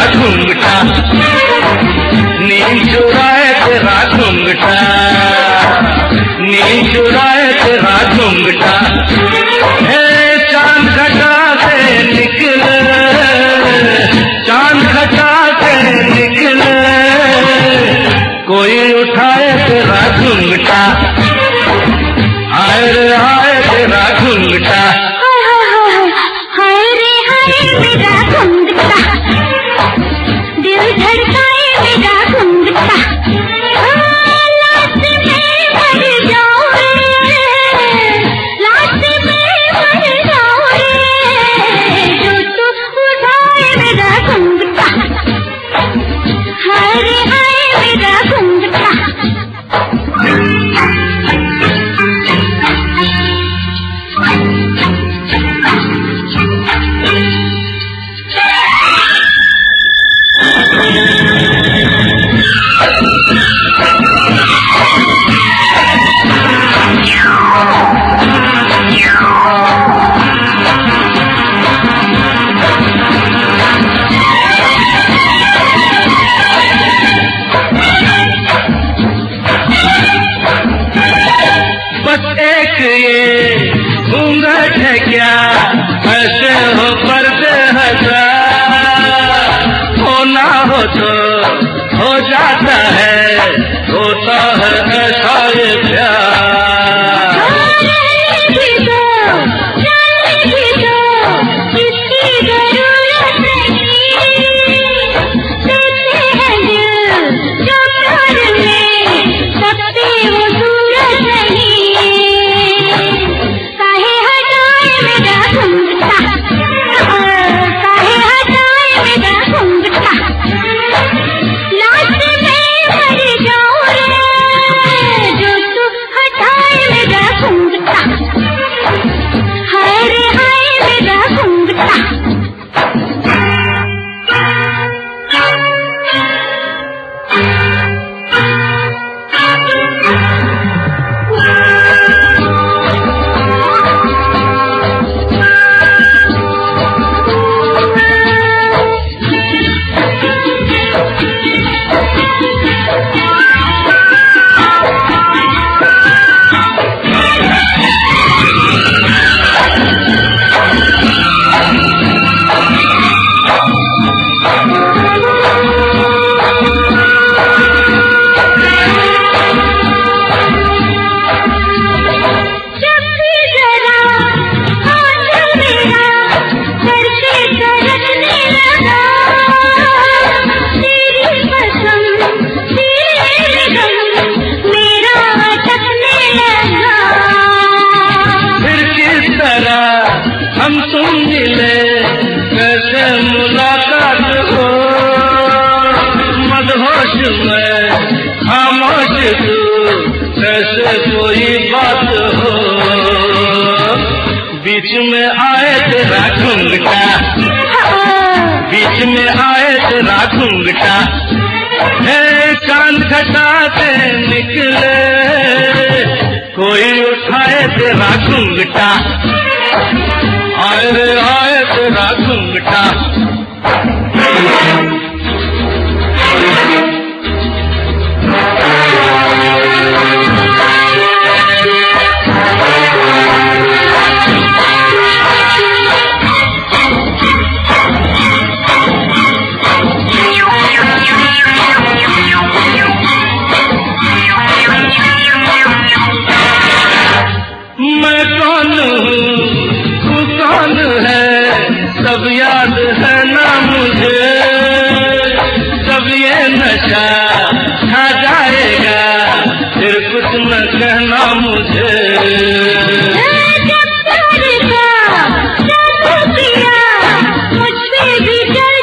घूंघटा, नींद चुराए तेरा घूंघटा, नींद चुराए तेरा घूंघटा। चांद घटा से निकले, चांद घटा से निकले, कोई उठाए तेरा घूंघटा, हाय रे हाय तेरा घूंघटा। हाय रे हाय मेरा घूंघटा, दिल धड़काए मेरा घूंघटा। लाश में मर जाऊं रे, लाश में मर जाऊं रे, जो तू उठाए मेरा घूंघटा, हाय रे हाय मेरा घूंघटा। बस एक ये घूंघट है क्या, ऐसे हो पर्दे हजार, होना हो तो हो जाता है, होता है ऐसा ये प्यार। हम तुम मिले कैसे मुलाकात हो, मदहोश में खामोश तू कैसे कोई बात हो, बीच में आए तेरा घूंघटा, बीच में आए तेरा घूंघटा। है चांद घटा से निकले, कोई उठाए तेरा घूंघटा, आए रे आए तेरा घूंघटा। मैं कौन हूँ, तू कौन है, सब याद है ना मुझे, जब ये नशा खा जाएगा फिर कुछ न कहना मुझे। जब प्यार का मुझ पे भी